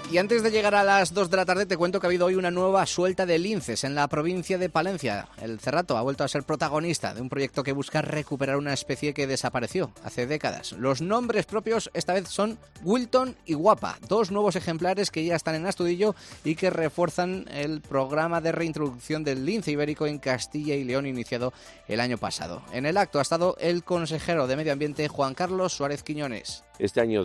Y antes de llegar a las 2 de la tarde te cuento que ha habido hoy una nueva suelta de linces en la provincia de Palencia. El Cerrato ha vuelto a ser protagonista de un proyecto que busca recuperar una especie que desapareció hace décadas. Los nombres propios esta vez son Wilton y Guapa, 2 nuevos ejemplares que ya están en Astudillo y que refuerzan el programa de reintroducción del lince ibérico en Castilla y León iniciado el año pasado. En el acto ha estado el consejero de Medio Ambiente Juan Carlos Suárez Quiñones. Este año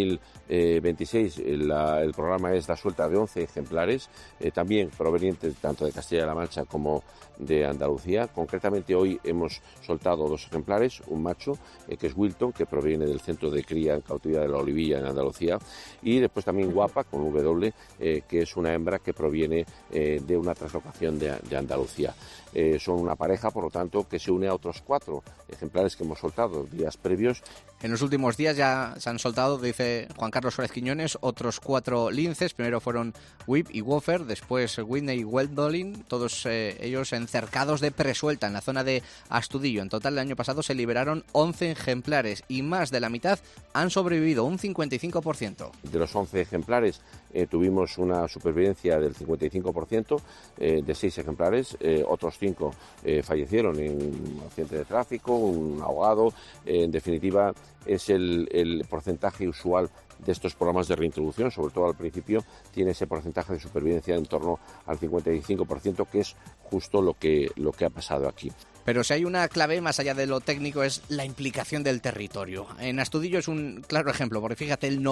2026 el programa es la suelta de 11 ejemplares, también provenientes tanto de Castilla-La Mancha como de Andalucía. Concretamente hoy hemos soltado 2 ejemplares, un macho que es Wilton, que proviene del centro de cría en cautividad de la Olivilla en Andalucía, y después también Guapa, con W, que es una hembra que proviene de una translocación de Andalucía. Son una pareja, por lo tanto, que se une a otros 4 ejemplares que hemos soltado días previos. En los últimos días ya se han soltado, dice Juan Carlos Suárez Quiñones, otros 4 linces. Primero fueron Whip y Wofer, después Whitney y Weldolin, todos ellos encercados de presuelta en la zona de Astudillo. En total, el año pasado se liberaron 11 ejemplares y más de la mitad han sobrevivido, un 55%. De los 11 ejemplares tuvimos una supervivencia del 55%, de 6 ejemplares, otros 5 fallecieron en un accidente de tráfico, un ahogado. En definitiva, es el porcentaje usual de estos programas de reintroducción, sobre todo al principio, tiene ese porcentaje de supervivencia en torno al 55%, que es justo lo que ha pasado aquí. Pero si hay una clave, más allá de lo técnico, es la implicación del territorio. En Astudillo es un claro ejemplo, porque fíjate, el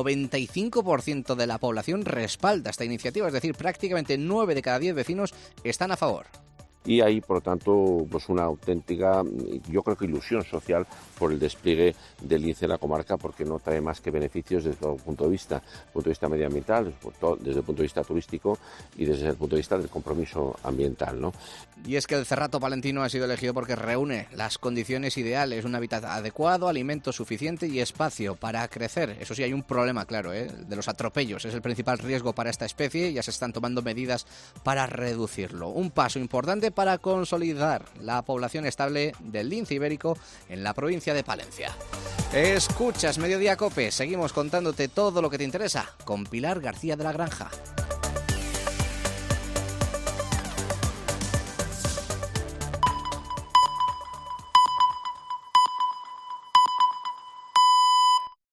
95% de la población respalda esta iniciativa, es decir, prácticamente 9 de cada 10 vecinos están a favor. Y hay, por lo tanto, pues una auténtica, yo creo que ilusión social por el despliegue del lince en la comarca, porque no trae más que beneficios desde todo punto de vista medioambiental, desde el punto de vista turístico y desde el punto de vista del compromiso ambiental, ¿no? Y es que el Cerrato palentino ha sido elegido porque reúne las condiciones ideales, un hábitat adecuado, alimento suficiente y espacio para crecer. Eso sí, hay un problema, claro, de los atropellos. Es el principal riesgo para esta especie y ya se están tomando medidas para reducirlo. Un paso importante para consolidar la población estable del lince ibérico en la provincia de Palencia. Escuchas Mediodía Cope, seguimos contándote todo lo que te interesa con Pilar García de la Granja.